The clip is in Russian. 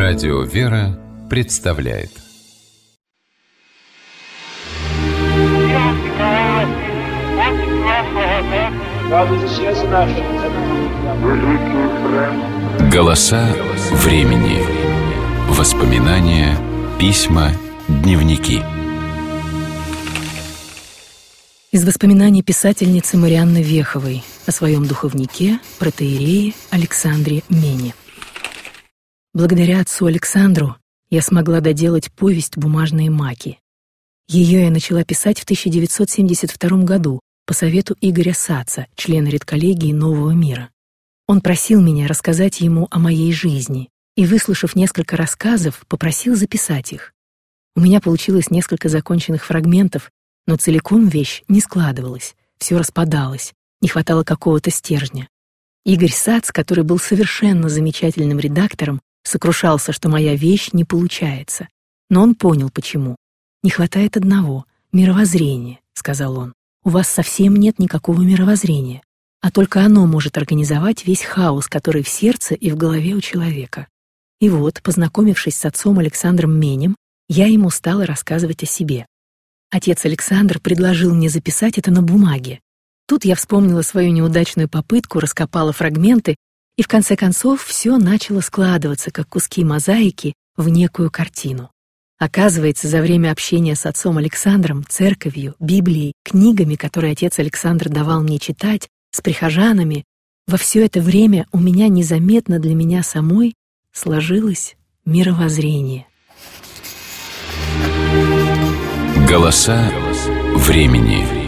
Радио «Вера» представляет. Голоса времени. Воспоминания, письма, дневники. Из воспоминаний писательницы Марианны Веховой о своем духовнике, протоиерее Александре Мене. Благодаря отцу Александру я смогла доделать повесть «Бумажные маки». Ее я начала писать в 1972 году по совету Игоря Саца, члена редколлегии «Нового мира». Он просил меня рассказать ему о моей жизни и, выслушав несколько рассказов, попросил записать их. У меня получилось несколько законченных фрагментов, но целиком вещь не складывалась, все распадалось, не хватало какого-то стержня. Игорь Сац, который был совершенно замечательным редактором, сокрушался, что моя вещь не получается. Но он понял, почему. «Не хватает одного — мировоззрения», — сказал он. «У вас совсем нет никакого мировоззрения, а только оно может организовать весь хаос, который в сердце и в голове у человека». И вот, познакомившись с отцом Александром Менем, я ему стала рассказывать о себе. Отец Александр предложил мне записать это на бумаге. Тут я вспомнила свою неудачную попытку, раскопала фрагменты, и в конце концов все начало складываться, как куски мозаики, в некую картину. Оказывается, за время общения с отцом Александром, церковью, Библией, книгами, которые отец Александр давал мне читать, с прихожанами, во все это время у меня незаметно для меня самой сложилось мировоззрение. Голоса времени.